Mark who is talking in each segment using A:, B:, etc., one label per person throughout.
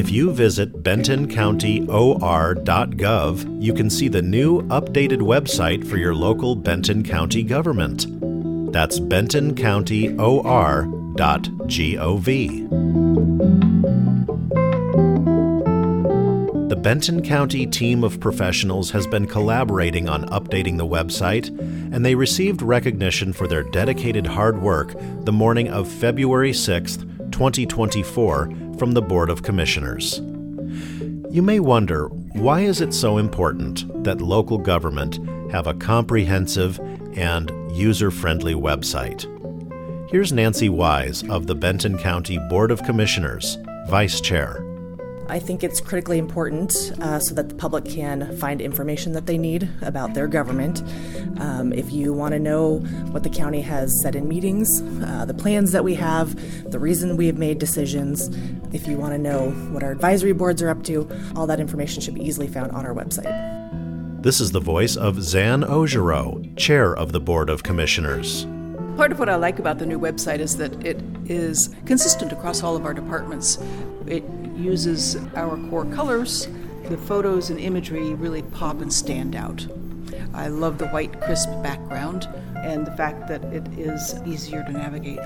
A: If you visit bentoncountyor.gov, you can see the new updated website for your local Benton County government. That's bentoncountyor.gov. The Benton County team of professionals has been collaborating on updating the website, and they received recognition for their dedicated hard work the morning of February 6th, 2024, from the Board of Commissioners. You may wonder, why is it so important that local government have a comprehensive and user-friendly website? Here's Nancy Wise of the Benton County Board of Commissioners, Vice Chair.
B: I think it's critically important so that the public can find information that they need about their government. If you want to know what the county has said in meetings, the plans that we have, the reason we have made decisions, if you want to know what our advisory boards are up to, all that information should be easily found on our website.
A: This is the voice of Zan Ojero, Chair of the Board of Commissioners.
C: Part of what I like about the new website is that it is consistent across all of our departments. It uses our core colors. The photos and imagery really pop and stand out. I love the white, crisp background and the fact that it is easier to navigate.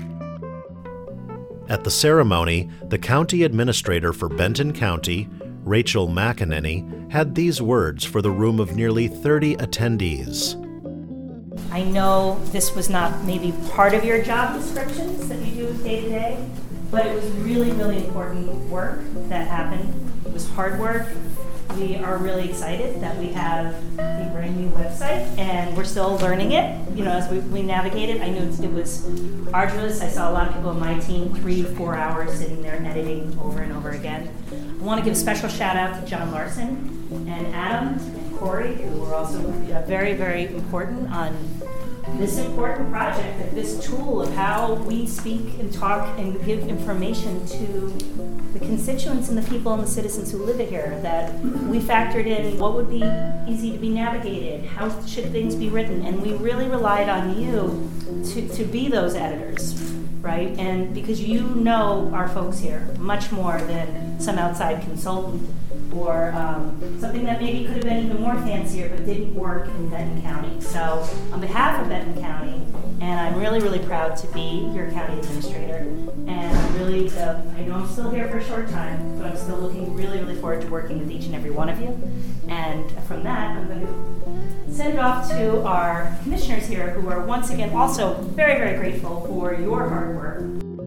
A: At the ceremony, the county administrator for Benton County, Rachel McEnany, had these words for the room of nearly 30 attendees.
D: I know this was not maybe part of your job descriptions that you do day to day, but it was really, really important work that happened. It was hard work. We are really excited that we have a brand new website, and we're still learning it, as we navigate it. I knew it was arduous. I saw a lot of people on my team, 3 to 4 hours sitting there editing over and over again. I want to give a special shout out to John Larson and Adam and Corey, who were also very, very important on this important project, this tool of how we speak and talk and give information to the constituents and the people and the citizens who live here, that we factored in what would be easy to be navigated, how should things be written, and we really relied on you to be those editors, right? And because you know our folks here much more than some outside consultant or something that maybe could have been even more fancier but didn't work in Benton County. So on behalf of Benton County, and I'm really, really proud to be your county administrator, and I'm really, I know I'm still here for a short time, but I'm still looking really, really forward to working with each and every one of you. And from that, I'm going to send it off to our commissioners here, who are once again also very, very grateful for your hard work.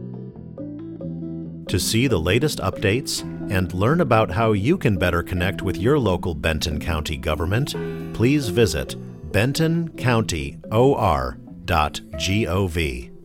A: To see the latest updates and learn about how you can better connect with your local Benton County government, please visit bentoncountyor.gov.